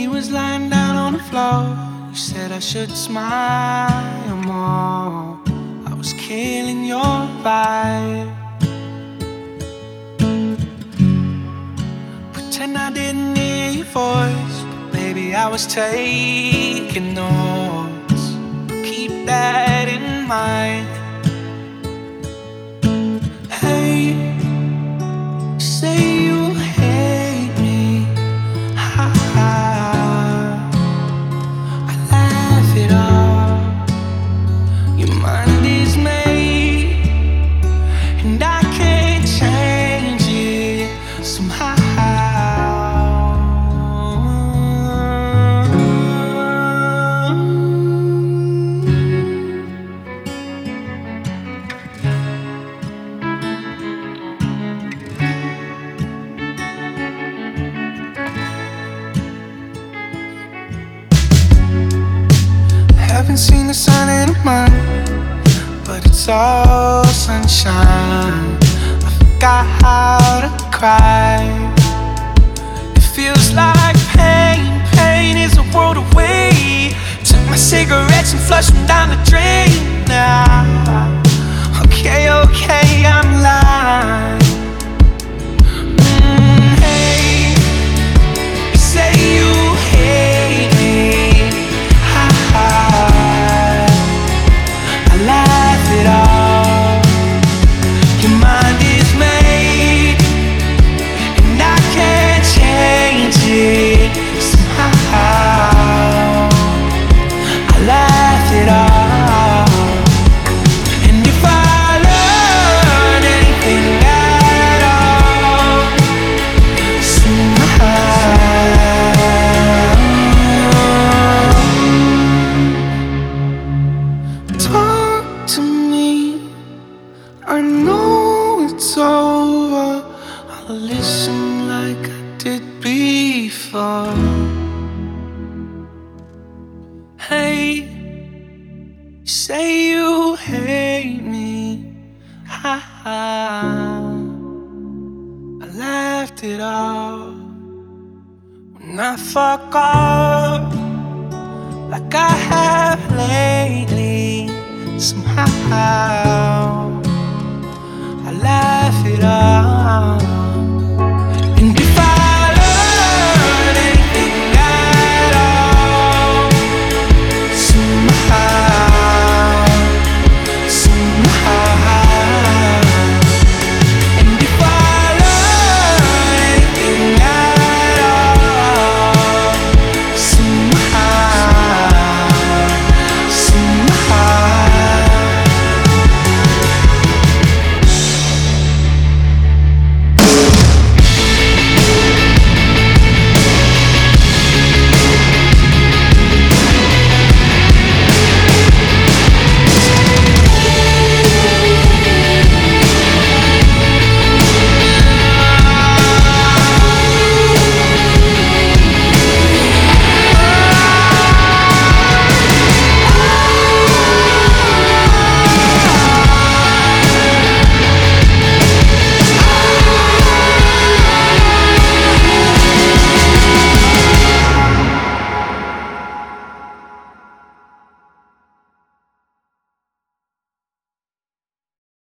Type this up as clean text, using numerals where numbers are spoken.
you was lying down on the floor, you said I should smile more. I was killing your vibe. Pretend I didn't hear your voice, but baby, I was taking notes. Keep that in mind. Hey, say you hate me. Ha ha. I laugh it off. Your mind is made, and I can't change it somehow. Haven't seen the sun in a month, but it's all sunshine. I forgot how to cry. It feels like pain, pain is a world away. Took my cigarettes and flushed them down the drain. Now, okay, okay, I'm lying. Hey, you say you hate me. Ha ha. I laugh it off. Your mind is made, and I can't change it somehow. I laugh it off. And if I learn anything at all, somehow, talk to me. I know it's over. I'll listen like I did before. Hey, you say you hate me. Ha ha. I laughed it off when I fuck off like I have lately. Somehow I laugh